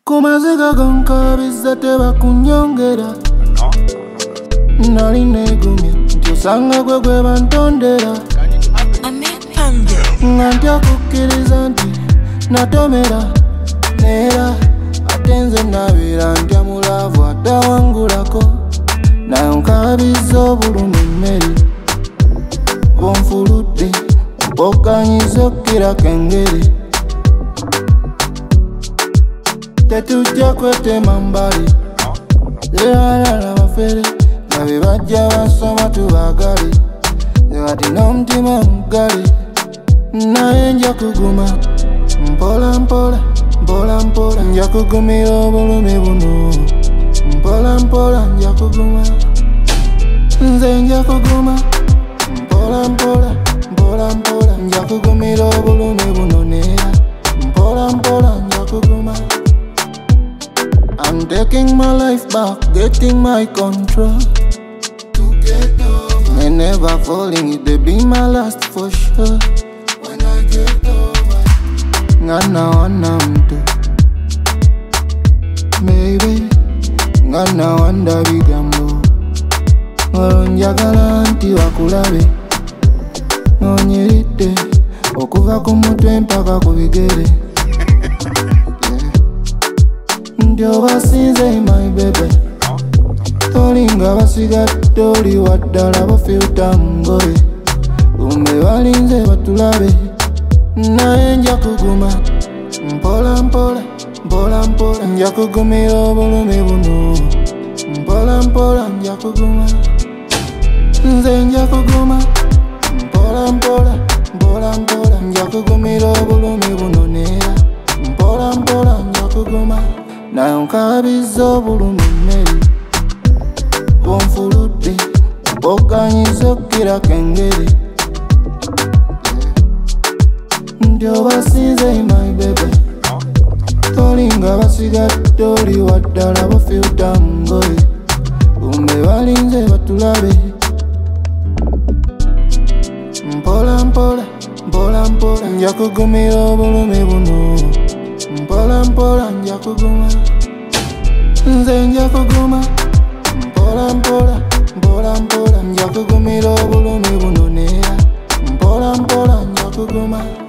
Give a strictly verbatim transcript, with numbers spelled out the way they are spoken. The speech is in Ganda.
Kumaziga gonkabiza tebakunyongera. Nali negumya nti osanga gwe gwe bantondera. Nga ntya kukkiriza nti natomera neera ate nze nabeera ntya mulaavu atawangulako. Naye nkabiza obulumi emmere bonfuludde mpokkanyiza okkirako engeri. Tetujja kwetema mbali leeralala bafere nga be bajja basoma tubaagale. Kati n'omutima muggale naye nja kuguma mpola mpola mpola mpola. Nja kugumira obulumi buno mpola mpola. Nja kuguma nze nja kuguma mpola mpola mpola mpola. Nja kugumira obulumi buno neera mpola mpola. Nja kuguma. I'm taking my life back, getting my control. To get over, me never falling, it they be my last for sure. When I get over, ngana wana mtu, maybe ngana wanda bigambo. Olonjagala nti wakulabe, nonyirite okuva ku mutwe mpaka ku bigere. Ndio basinze my baby, tolinga basigadde oli waddala bafilta ngoye. Umbe balinze batulabe naye nja kuguma mpola mpola mpola mpola. Nja kugumira obulumi buno mpola mpola. Nja kuguma nze nja kuguma mpola mpola mpola mpola. Nja kugumira obulumi buno neera mpola mpola. Nja kuguma naye nkabiza obulumi emmere bonfuludde mpokkanyiza okkirako engeri. Ndio basinze my baby, tolinga basigadde oli waddala bafilta ngoye. Umbe balinze batulabe mpola mpola mpola mpola. Nja kugumira obulumi buno mpola mpola. Nja kuguma nze nja kuguma mpola mpola mpola mpola. Nja kugumira obulumi buno neera mpola mpola. Nja kuguma.